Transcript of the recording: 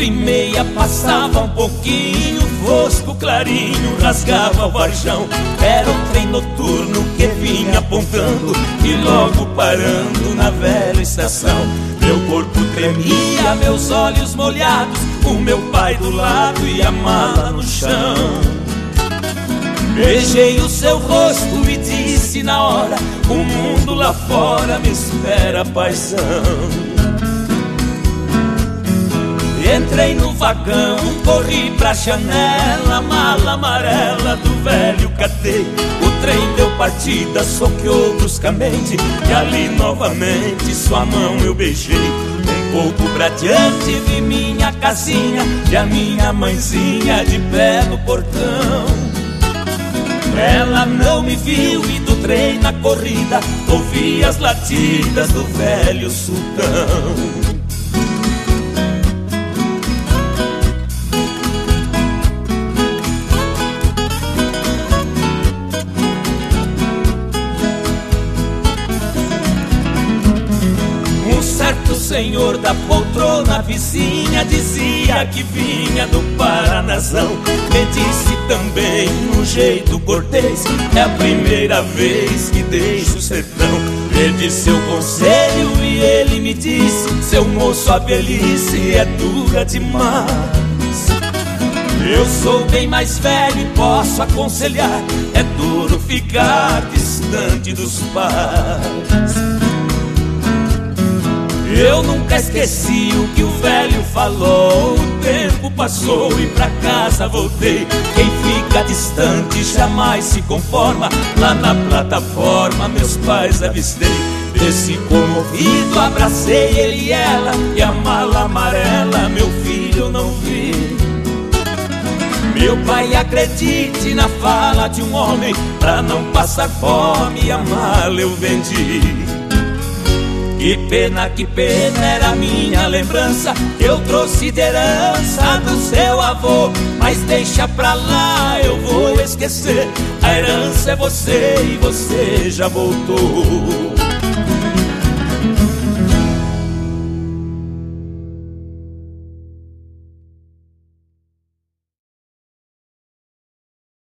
4h30 passava um pouquinho, fosco clarinho rasgava o varjão. Era um trem noturno que vinha apontando e logo parando na velha estação. Meu corpo tremia, meus olhos molhados, o meu pai do lado e a mala no chão. Beijei o seu rosto e disse na hora: o mundo lá fora me espera, paizão. Entrei no vagão, corri pra janela, mala amarela do velho catei. O trem deu partida, soqueou bruscamente e ali novamente sua mão eu beijei. Um pouco pra diante vi minha casinha e a minha mãezinha de pé no portão. Ela não me viu e do trem na corrida ouvi as latidas do velho sultão. Certo senhor da poltrona vizinha dizia que vinha do Paranazão. Me disse também num jeito cortês: é a primeira vez que deixo o sertão. Pedi seu conselho e ele me disse: seu moço, a velhice é dura demais. Eu sou bem mais velho e posso aconselhar: é duro ficar distante dos pais. Eu nunca esqueci o que o velho falou. O tempo passou e pra casa voltei. Quem fica distante jamais se conforma. Lá na plataforma meus pais avistei. Desci comovido, abracei ele e ela, e a mala amarela, meu filho, eu não vi. Meu pai, acredite na fala de um homem, pra não passar fome a mala eu vendi. Que pena era a minha lembrança que eu trouxe de herança do seu avô. Mas deixa pra lá, eu vou esquecer. A herança é você e você já voltou.